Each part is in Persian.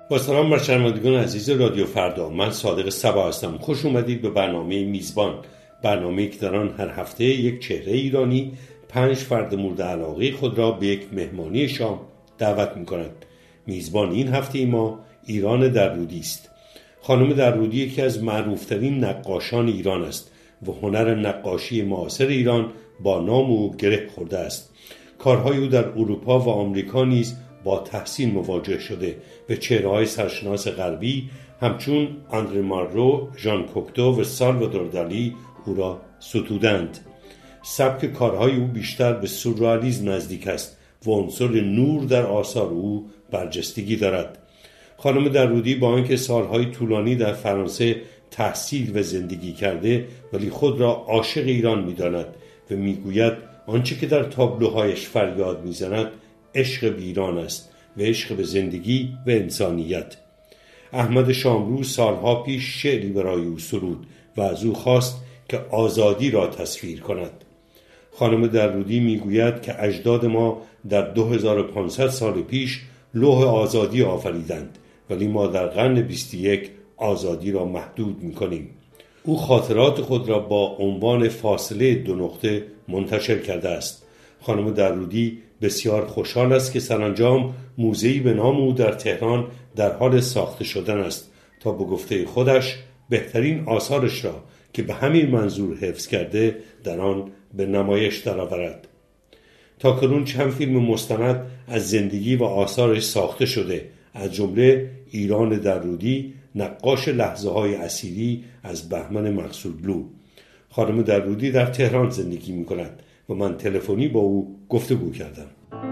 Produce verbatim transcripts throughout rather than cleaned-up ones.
با سلام بر شنوندگان عزیز رادیو فردا، من صادق صبا هستم. خوش اومدید به برنامه میزبان، برنامه‌ای که در آن هر هفته یک چهره ایرانی پنج فرد مورد علاقه خود را به یک مهمانی شام دعوت می‌کند. میزبان این هفته ما ایران درودی است. خانم درودی یکی از معروفترین نقاشان ایران است و هنر نقاشی معاصر ایران با نام او گره خورده است. کارهای او در اروپا و آمریکا نیز با تحسین مواجه شده و چهره‌های سرشناس غربی همچون آندره مارلو، ژان کوکتو و سالوادور دالی او را ستودند. سبک کارهای او بیشتر به سورئالیسم نزدیک است و عنصر نور در آثار او برجستگی دارد. خانم درودی با آنکه سالهای طولانی در فرانسه تحصیل و زندگی کرده، ولی خود را عاشق ایران می‌داند و می‌گوید آنچه که در تابلوهایش فریاد می‌زند عشق به ایران است و عشق به زندگی و انسانیت. احمد شاملو سالها پیش شعری برای او سرود و از او خواست که آزادی را تصویر کند. خانم درودی میگوید که اجداد ما در دو هزار و پانصد سال پیش لوح آزادی آفریدند، ولی ما در قرن بیست و یک آزادی را محدود میکنیم. او خاطرات خود را با عنوان فاصله دو نقطه منتشر کرده است. خانم درودی بسیار خوشحال است که سرانجام موزه‌ای به نام او در تهران در حال ساخته شدن است تا به گفته خودش بهترین آثارش را که به همین منظور حفظ کرده در آن به نمایش درآورد. تاکنون چند فیلم مستند از زندگی و آثارش ساخته شده، از جمله ایران درودی، نقاش لحظه‌های اسیری از بهمن مقصودلو. خانم درودی در تهران زندگی می‌کند و من تلفنی با او گفتگو کردم.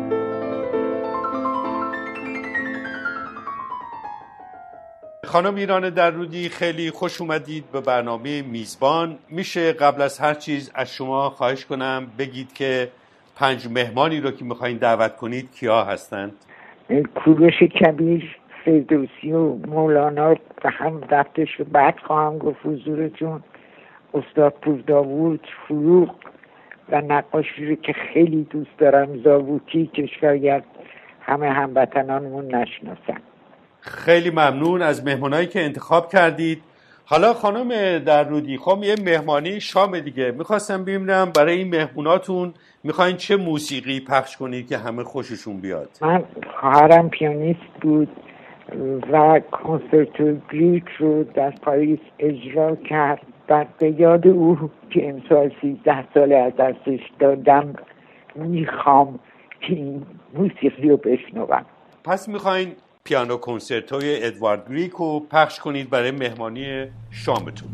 خانم ایران درودی، خیلی خوش اومدید به برنامه میزبان. میشه قبل از هر چیز از شما خواهش کنم بگید که پنج مهمانی رو که میخواین دعوت کنید کیا هستند؟ کوروش کبیر، فردوسی و مولانا و هم رفتش رو بعد خواهم گفت حضورتون، استاد پور داوود، فروغ و نقاشی رو که خیلی دوست دارم، زاووکی، که شاید همه هموطنانمون نشناسن. خیلی ممنون از مهمانایی که انتخاب کردید. حالا خانم درودی، خب یه مهمانی شام دیگه، میخواستم ببینم برای این مهموناتون میخواین چه موسیقی پخش کنید که همه خوششون بیاد؟ من خواهرم پیانیست بود و کنسرتو گریک رو در پاریس اجرا کرد. بعد به یاد او که امسال سیزده ساله از دستش دادم میخوام که این موسیقی رو بشنوم. پس میخواین پیانو کنسرتوی ادوارد گریک رو پخش کنید برای مهمانی شامتون.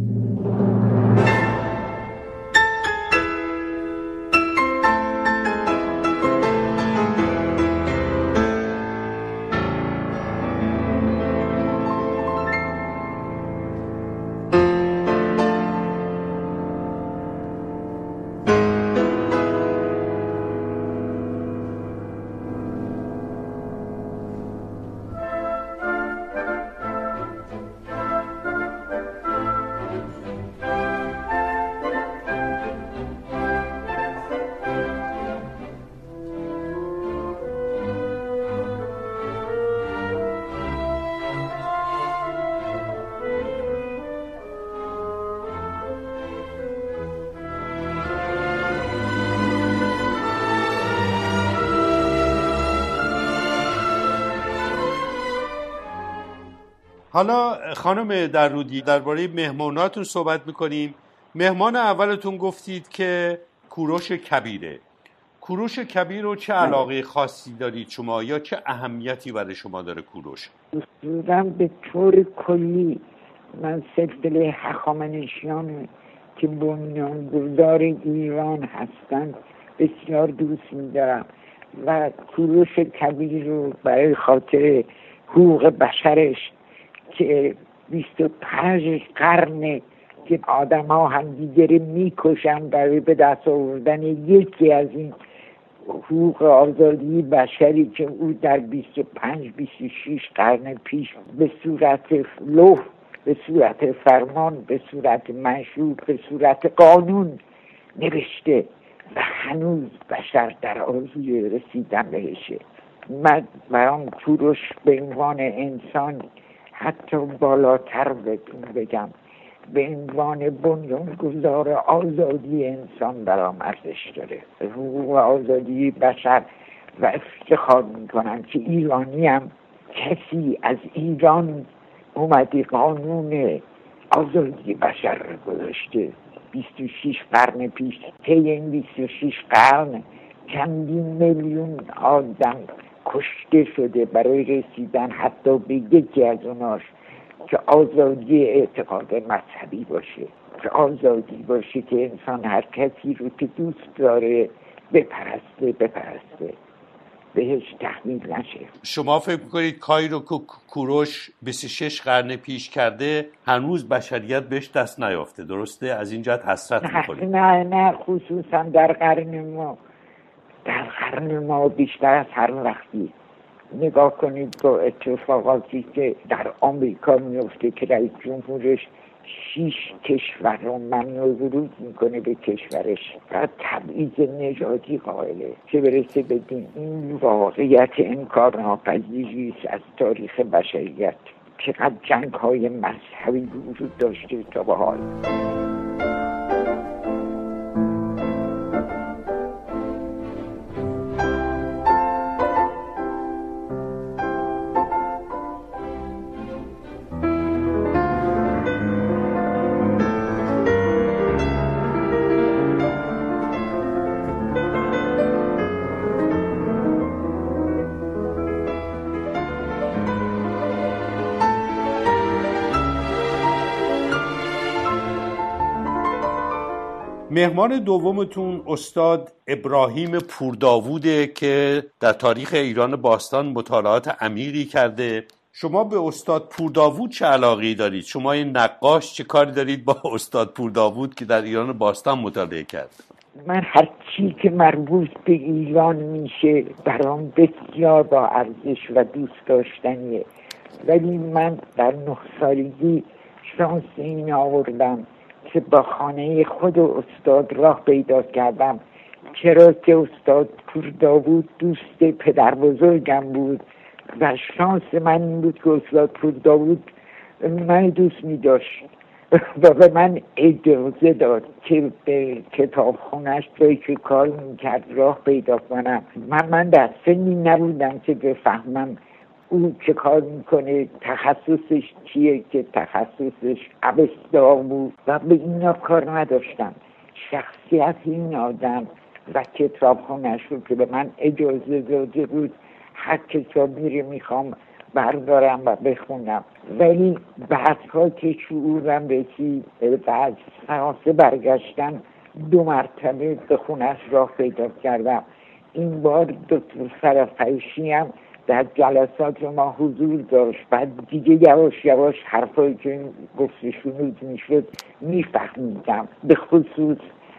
حالا خانم درودی، درباره مهماناتون صحبت میکنیم. مهمان اولتون گفتید که کوروش کبیره. کوروش کبیر رو چه علاقه خاصی دارید شما یا چه اهمیتی برای شما داره کوروش؟ من به طور کلی من سلسله هخامنشیان که بنیانگذار ایران هستند بسیار دوست می‌دارم و کوروش کبیر رو برای خاطر حقوق بشرش که بیست و پنج قرن که آدم ها هم دیگره میکشن برای به دست آوردن یکی از این حقوق آزادی بشری که او در بیست و پنج بیست و شش قرن پیش به صورت لوح، به صورت فرمان، به صورت منشور، به صورت قانون نوشته و هنوز بشر در آرزوی رسیدن بهشه. من برام کوروش به عنوان انسان حتی بالاتر بهتون بگم، به عنوان بنیانگذار آزادی انسان برام ارزش داره، حقوق آزادی بشر، و افتخار میکنم که ایرانیم. کسی از ایران اومده قانون آزادی بشر رو گذاشته. بیست و شش قرن پیش، طی این بیست و شش قرن چندین میلیون آدم کشته شده برای رسیدن حتی به یکی از اوناش که آزادی اعتقاد مذهبی باشه، که آزادی باشه که انسان هر کسی رو که دوست داره بپرسته بپرسته بهش تحمیل نشه. شما فکر می‌کنید کاری رو که کوروش بیست و شش قرن پیش کرده هنوز بشریت بهش دست نیافته، درسته؟ از این جهت حسرت می‌کنید؟ نه نه خصوصا در قرن ما در قرن ما بیشتر از هر وقتی. نگاه کنید با اتفاقاتی که در آمریکا میفته که رئیس جمهورش شیش کشور رو ممنوع ورود میکنه به کشورش و تبعیض نژادی قائله، چه برسه بدین این واقعیت انکارناپذیری است از تاریخ بشریت. چقدر جنگ های مذهبی وجود داشته تا به حال. مهمان دومتون استاد ابراهیم پورداووده که در تاریخ ایران باستان مطالعات عمیقی کرده. شما به استاد پورداوود چه علاقه‌ای دارید؟ شما این نقاش چه کاری دارید با استاد پورداوود که در ایران باستان مطالعه کرد؟ من هر چی که مربوط به ایران میشه برام بسیار با ارزش و دوست داشتنیه، ولی من در نه سالگی شانس این آوردم که با خانه خود استاد راه پیدا کردم، چرا که استاد پورداوود دوست پدر بزرگم بود و شانس من این بود که استاد پورداوود من دوست می داشت و به من اجازه داد که به کتابخونه‌اش جایی که کار میکرد راه پیدا کنم. من من در سنی نبودم که بفهمم او چه کار میکنه، تخصصش چیه، که تخصصش اوستا بود و به اینا کار نداشتم. شخصیت این آدم و کتابخونه‌اش رو که به من اجازه داده بود هر کتابی رو میخوام بردارم و بخونم، ولی بعدها که شعورم رسید بعد فرانسه برگشتم دو مرتبه به خونه‌اش راه پیدا کردم. این بار دکتر فرافیشی هم در جلسات ما حضور داشت، بعد دیگه یواش یواش حرفایی که گفت شنود میشد میفهمیدم، به خصوص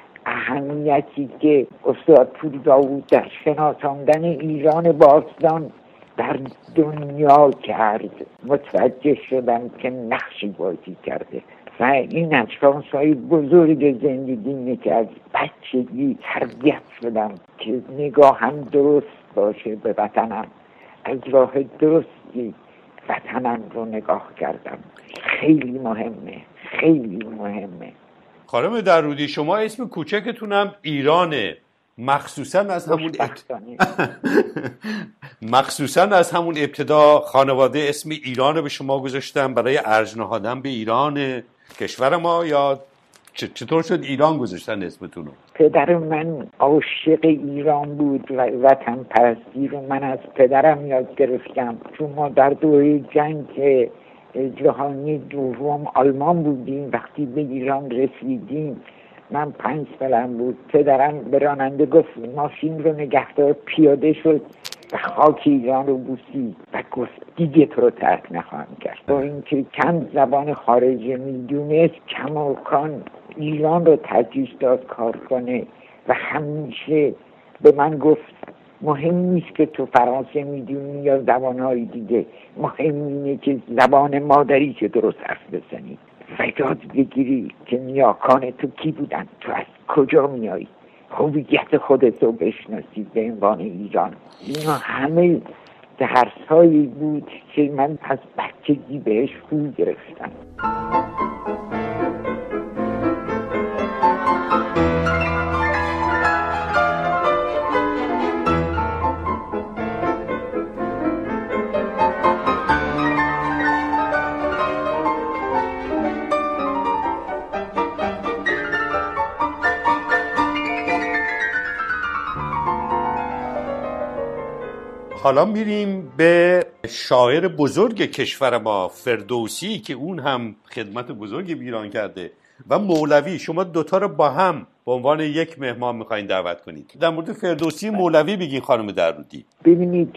اهمیتی که استاد پورداوود در شناساندن ایران باستان در دنیا کرد. متوجه شدم که نقشی بازی کرده و این از شانس‌های بزرگ زندگی که از بچگی تربیت شدم که نگاهم درست باشه به وطنم، از راه درستی وطنم رو نگاه کردم. خیلی مهمه، خیلی مهمه. خانم درودی، شما اسم کوچکتونم ایرانه، مخصوصا از همون ابت... مخصوصا از همون ابتدا خانواده اسم ایران به شما گذاشتن برای ارج نهادن به ایران کشور ما، یا چطور شد ایران گذاشتن اسمتونو؟ پدر من عاشق ایران بود و وطن پرستی رو من از پدرم یاد گرفتم، چون ما در دوره جنگ جهانی دوم آلمان بودیم. وقتی به ایران رسیدیم من پنج سالم بود، پدرم به راننده گفت ماشین رو نگهدار، پیاده شد و خاک ایران رو بوسید و گفت دیگه تو رو ترک نخواهم کرد. با اینکه کم زبان خارجی میدونست کماکان ایران رو ترجیح داد کار کنه و همیشه به من گفت مهم نیست که تو فرانسه میدونی یا زبانهای دیگه، مهم اینه که زبان مادری که درست حرف بزنی و یاد بگیری که نیاکان تو کی بودن، تو از کجا میایی. هویت خودت رو بشناسی به عنوان ایران. اینا همه درس هایی بود که من از بچگی بهش رو گرفتم. حالا میریم به شاعر بزرگ کشور ما، فردوسی، که اون هم خدمت بزرگی ایران کرده، و مولوی. شما دوتا رو با هم به عنوان یک مهمان میخواین دعوت کنید. در مورد فردوسی مولوی بگین خانم درودی. ببینید،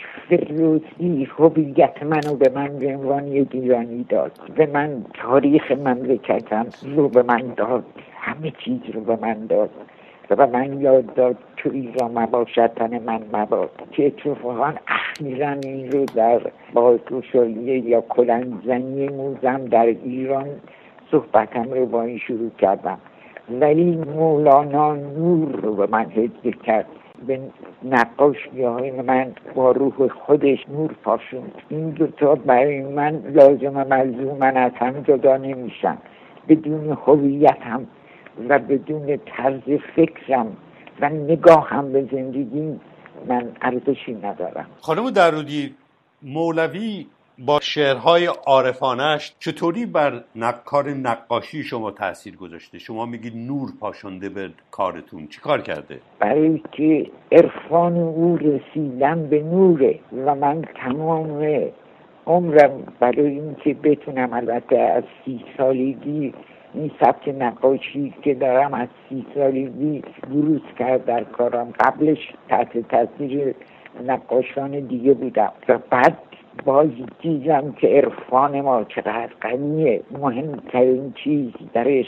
فردوسی هویت منو به من به عنوان یک ایرانی داد، به من تاریخ مملکتم رو به من داد، همه چیز رو به من داد و به من یاد داد تو ایران مباشد تن من مباد، که اتفاقا اخیراً این رو در بازگشایی یا کلنگ‌زنی موزم در ایران صحبتم رو با این شروع کردم. ولی مولانا نور رو به من هدیه کرد، به نقاشی های من با روح خودش نور پاشوند. این دوتا برای من لازم و ملزوم، من از هم جدا نمیشن. بدون هویتم و بدون طرز فکرم و نگاهم به زندگی من ارزشی ندارم. خانم درودی، مولوی با شعرهای عارفانش چطوری بر کار نقاشی شما تأثیر گذاشته؟ شما میگید نور پاشونده به کارتون، چی کار کرده؟ برای که عرفان او رسیدن به نوره و من تمام عمرم برای این که بتونم، البته از سی سالگی این سبک نقاشی که دارم از سی سالگی بروز کرد در کارم. قبلش تحت تاثیر نقاشان دیگه بودم و بعد باز دیدم که عرفان ما چقدر غنیه. مهمترین چیز درش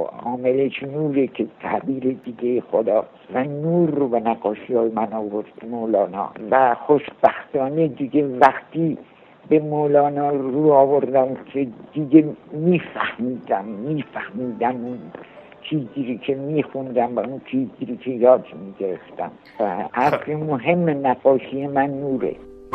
عاملش نوره که تعبیر دیگه خدا، و نور رو به نقاشی های من آورد مولانا. و خوشبختانه دیگه وقتی به مولانا رو آوردم که دیگه میفهمیدم میفهمیدم اون چیزی که میخوندم و اون چیزی که یاد میگرفتم. و حرف مهم نقاشی من نوره.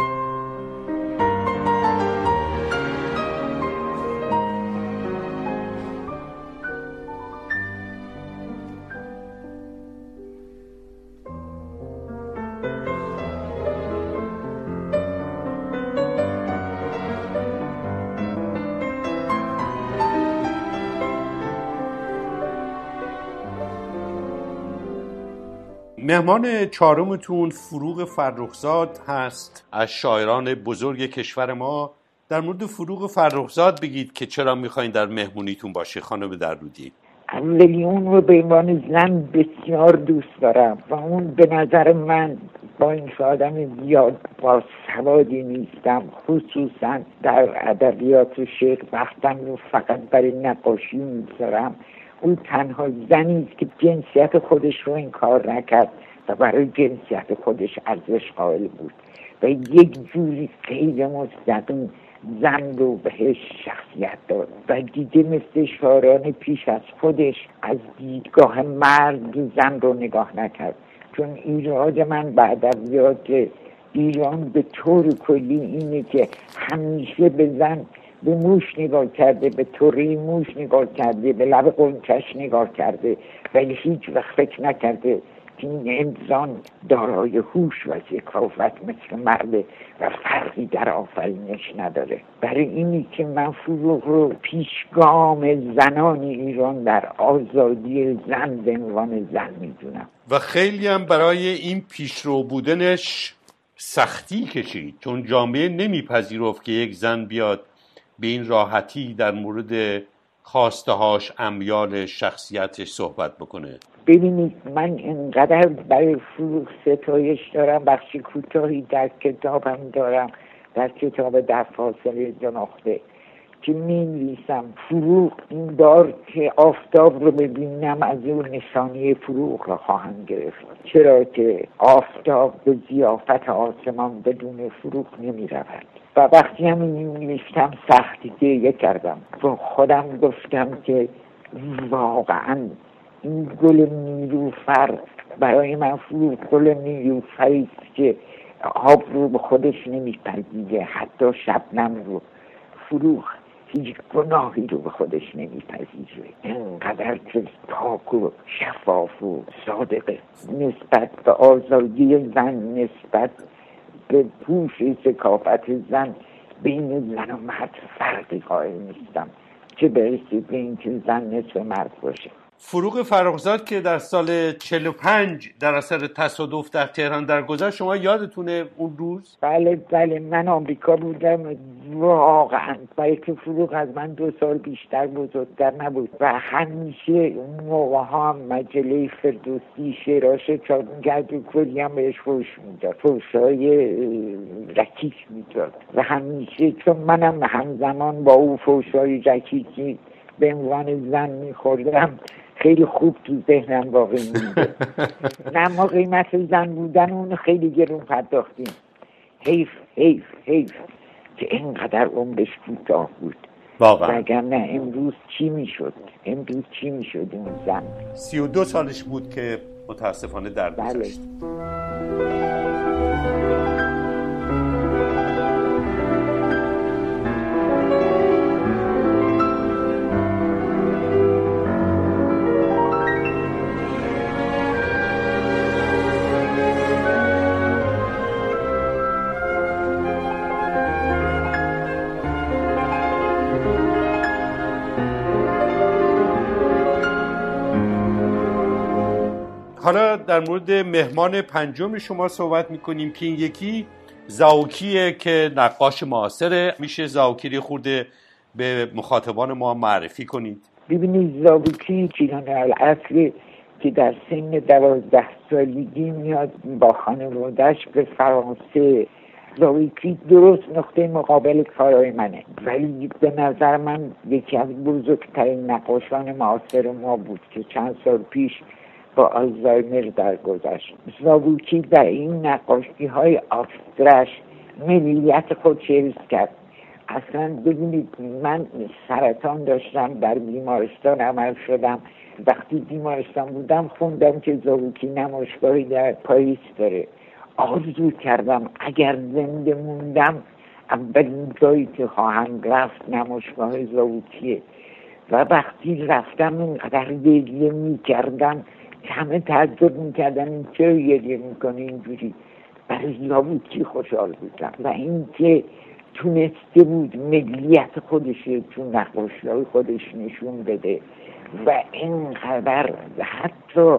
مهمان چهارمتون فروغ فرخزاد هست، از شاعران بزرگ کشور ما. در مورد فروغ فرخزاد بگید که چرا میخواین در مهمونیتون باشه خانم درودی. اولی اون رو به عنوان زن بسیار دوست دارم و اون به نظر من با این آدم زیاد با سوادی نیستم، خصوصا در ادبیات و شعر وقتم رو فقط برای نقاشی میذارم. اون تنها زنی است که جنسیت خودش رو این کار نکرد و برای جنسیت خودش ارزش قائل بود و یک جوری خیلی مستقیم زن رو بهش شخصیت داد و دیگه مثل شاعران پیش از خودش از دیدگاه مرد زن رو نگاه نکرد. چون ایراد من بعد از ادبیات ایران به طور کلی اینه که همیشه به زن به موش نگاه کرده، به طوری موش نگاه کرده، به لب قنچش نگاه کرده، ولی هیچ وقت فکر نکرده که این انسان دارای هوش و ذکاوت مثل مرد و فرقی در آفرینش نداره. برای اینی که من فروغ رو پیشگام زنان ایران در آزادی زن به عنوان زن میدونم و خیلی هم برای این پیشرو بودنش سختی کشید، چون جامعه نمیپذیرفت که یک زن بیاد به این راحتی در مورد خواستهاش، امیال شخصیتش صحبت بکنه. ببینید، من اینقدر برای فروغ ستایش دارم، بخشی کوتاهی در کتابم دارم، در کتاب در فاصله دو نقطه، که می نویسم فروغ این بار که آفتاب رو ببینم از اون نشانی فروغ رو خواهم گرفت، چرا که آفتاب به ضیافت آسمان بدون فروغ نمی رود. و وقتی هم این نوشتم سختی گریه کردم و خودم گفتم که واقعا این گل نیلوفر برای من فروغ گل نیلوفری است که آب رو به خودش نمیپذیره، حتی شبنم رو. فروغ هیچ گناهی رو به خودش نمیپذیره، اینقدر که پاک و شفاف و صادقه نسبت به آزادی زن، نسبت به پوش ثقافت زن. بین زن و مرد فرقی قائل نیستم، چه برسه به این که زن نصف مرد باشه. فروغ فرخزاد که در سال چهل و پنج در اثر تصادف در تهران درگذشت، شما یادتونه اون روز؟ بله بله، من آمریکا بودم واقعا، برای که فروغ از من دو سال بیشتر بزرگتر نبود و همیشه اون موقع ها هم مجله فردوسی شعراش چاپ می‌کرد و کلی هم بهش فوش میداد، فوش‌های رکیک میداد و همیشه چون منم همزمان با او فوش‌های رکیکی به عنوان زن میخوردم خیلی خوب تو ذهنم باقی مونده. نه ما قیمت زن بودن اون خیلی گرون پرداختیم. حیف حیف حیف که اینقدر عمرش کوتاه بود واقعا. وگرنه امروز چی میشد امروز چی میشد اون زن. سی و دو سالش بود که متاسفانه درگذشت. حالا در مورد مهمان پنجم شما صحبت میکنیم که این یکی زاوکیه که نقاش معاصره. میشه زاوکی خورده به مخاطبان ما معرفی کنید؟ ببینید زاوکی چیران الاصل که در سن دوازده سالگی میاد با خانواده‌اش به فرانسه. زاوکی درست نقطه مقابل کارهای منه، ولی به نظر من یکی از بزرگترین نقاشان معاصر ما بود که چند سال پیش با آلزایمر درگذشت. زاوکی در این نقاشی های ابسترکت ملیت خود حفظ کرد. اصلا ببینید من سرطان داشتم، در بیمارستان عمل شدم. وقتی بیمارستان بودم خوندم که زاوکی نمایشگاهی در پاریس داره. آرزو کردم اگر زنده موندم اولین جایی که خواهم رفت نمایشگاه زاوکیه و وقتی رفتم اینقدر گریه میکردم همه تعجب میکردن این چرا گریه میکنه اینجوری. برای زاوکی خوشحال بودم و این که تونسته بود ملیت خودش تو نقاشی‌های خودش نشون بده و اینقدر حتی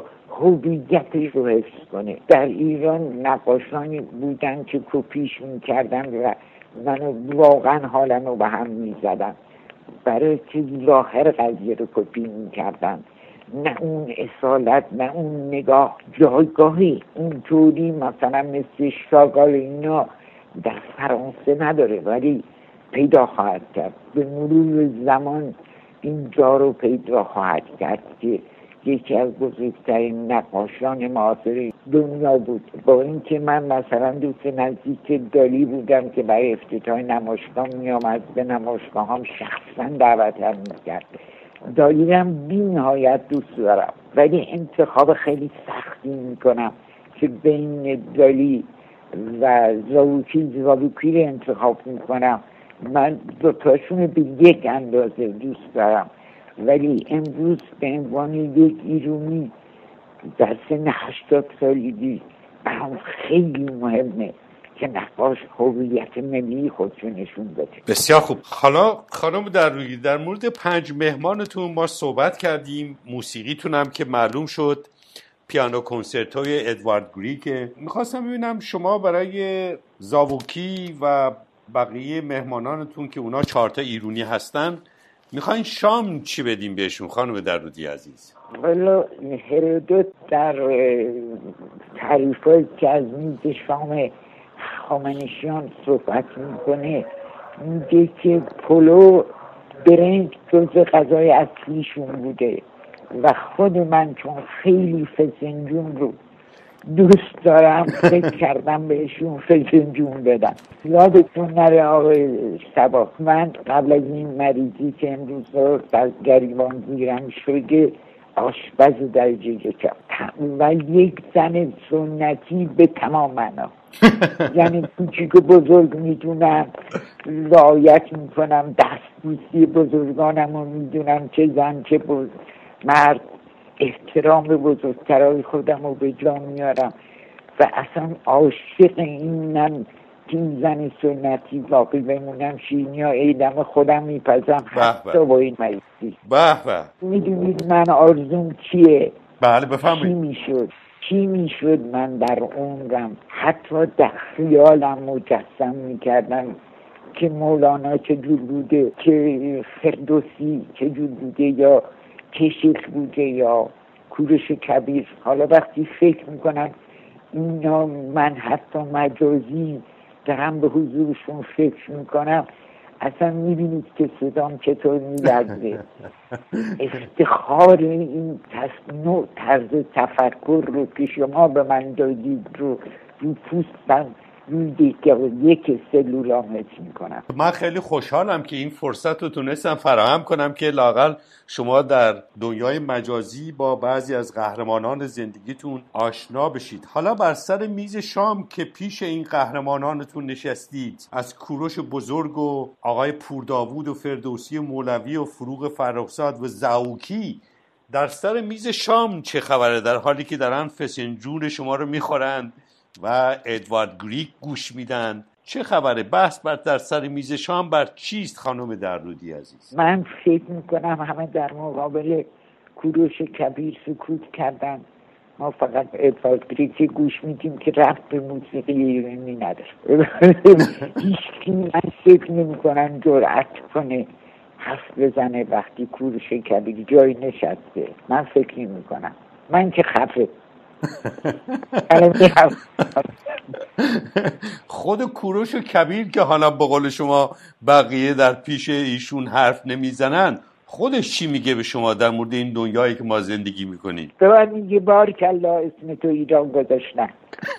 هویتش رو حفظ کنه. در ایران نقاشانی بودن که کپیش میکردن و منو واقعا حالم رو به هم میزدن برای که ظاهر قضیه رو کپی میکردن، نه اون اصالت، نه اون نگاه. جایگاهی اینطوری مثلا مثل شاگال اینا در فرانسه نداره ولی پیدا خواهد کرد. به مرور زمان اینجا رو پیدا خواهد کرد که یکی از بزرگترین نقاشان معاصر دنیا بود. با اینکه من مثلا دوست نزدیک دالی بودم که برای افتتاح نمایشگاه می آمد، به نمایشگاه هم شخصا دعوتم میکرد. دالی هم بی نهایت دوست دارم ولی انتخاب خیلی سختی میکنم که بین دالی و زاوکی زاوکی رو انتخاب میکنم. من دو تاشون به یک اندازه دوست دارم ولی امروز به عنوان یک ایرانی در سن هشتاد سالگی برام خیلی مهمه که نقاش هویت ملی خودشو نشون بده. بسیار خوب. حالا خانم درویی در مورد پنج مهمانتون ما صحبت کردیم، موسیقیتون هم که معلوم شد پیانو کنسرتوی ادوارد گریگ. میخواستم ببینم شما برای زاوکی و بقیه مهمانانتون که اونا چهارتا ایرانی هستن میخواین شام چی بدیم بهشون خانم درودی عزیز؟ والا هرودوت در تعریفایی که از میز شام هخامنشیان صحبت میکنه میگه که پلو برنج جز غذای اصلیشون بوده و خود من چون خیلی فسنجون رو دوست دارم فکر کردم بهشون فسنجون بدم. یادتون نره آقای صباح، من قبل از این مریضی که امروز در گریبان گیرم شده آشپز درجه یک و یک زن سنتی به تمام معنا. یعنی کوچیک و بزرگ میدونم، رعایت میکنم، دستبوسی بزرگانم رو میدونم، چه زن چه بزرگ مرد، احترام به بزرگترهای خودم رو به جا میارم و اصلا عاشق اینم که این زن سنتی باقی بمونم. شیرینی ها ایدم خودم میپزم حتی با این مریضی. به به. میدونید من آرزوم چیه؟ بله بفهمید. چی میشد چی میشد من در عمرم حتی در خیالم مجسم میکردم که مولانا چجور بوده، که فردوسی چجور بوده، یا کشیخ بوده، یا کوروش کبیر. حالا وقتی فکر میکنم اینا من حتی مجازی دارم به حضورشون فکر میکنم، اصلا میبینید که صدام چطور میلرزه. افتخار این نوع طرز تفکر رو که شما به من دادید رو رو پوستم روی یک سلولام حس میکنم. من خیلی خوشحالم که این فرصت رو تونستم فراهم کنم که لااقل شما در دنیای مجازی با بعضی از قهرمانان زندگیتون آشنا بشید. حالا بر سر میز شام که پیش این قهرمانانتون نشستید، از کوروش بزرگ و آقای پورداوود و فردوسی مولوی و فروغ فرخزاد و زاوکی، در سر میز شام چه خبره در حالی که دارن فسنجون شما رو میخورند و ادوارد گریگ گوش میدن؟ چه خبره؟ بحث بر در سر میز شام بر چیست خانم درودی عزیز؟ من فکر میکنم همه در مقابل کوروش کبیر سکوت کردن. ما فقط ادوارد گریگ گوش میدیم که رفت به موسیقی ایرانی نداره. هیچ من فکر نمیکنم جرأت کنه حرف بزنه وقتی کوروش کبیر جای نشسته. من فکر نمیکنم. من که خفه خود کوروش و کبیر که حالا به قول شما بقیه در پیش ایشون حرف نمیزنن، خودش چی میگه به شما در مورد این دنیایی که ما زندگی میکنیم؟ به من میگه بارکالله اسم تو ایران گذاشتن.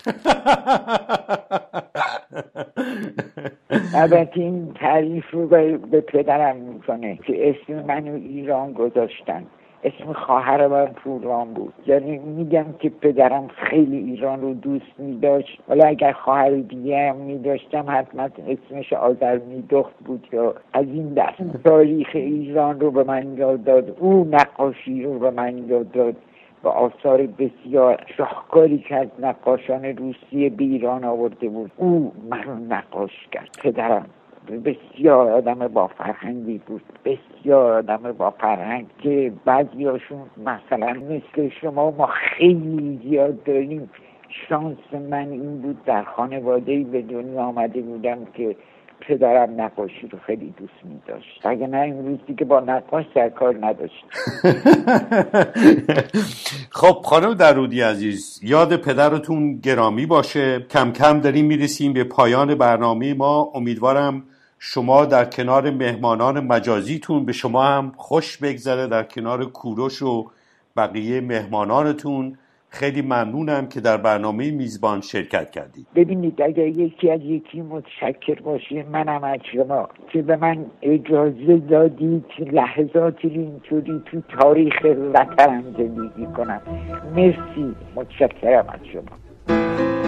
البته این تعریف رو به پدرم میکنه که اسم منو ایران گذاشتن. اسم خواهر من پوران بود. یعنی میگم که پدرم خیلی ایران رو دوست می‌داشت. ولی اگر خواهر دیگه هم می‌داشتم حتما اسمش آذرمیدخت بود یا از این دست. تاریخ ایران رو به من یاد داد، او نقاشی رو به من یاد داد و آثار بسیار شاهکاری که از نقاشان روسیه به ایران آورده بود. او منو نقاش کرد. پدرم بسیار آدم با فرهنگی بود، بسیار آدم با فرهنگ که بعضیاشون مثلا مثل شما ما خیلی زیاد داریم. شانس من این بود در خانواده‌ای به دنیا آمده بودم که پدرم نقاشی رو خیلی دوست می داشت. اگه نه امروزی که با نقاش در کار نداشت. خب خانم درودی عزیز، یاد پدرتون گرامی باشه. کم کم داریم میرسیم به پایان برنامه ما. امیدوارم شما در کنار مهمانان مجازیتون به شما هم خوش بگذره در کنار کوروش و بقیه مهمانانتون. خیلی ممنونم که در برنامه میزبان شرکت کردید. ببینید اگر یکی از یکی متشکر باشه منم از شما که به من اجازه دادید لحظاتی اینطوری تو تاریخ وطنم زندگی کنم. مرسی، متشکرم از شما.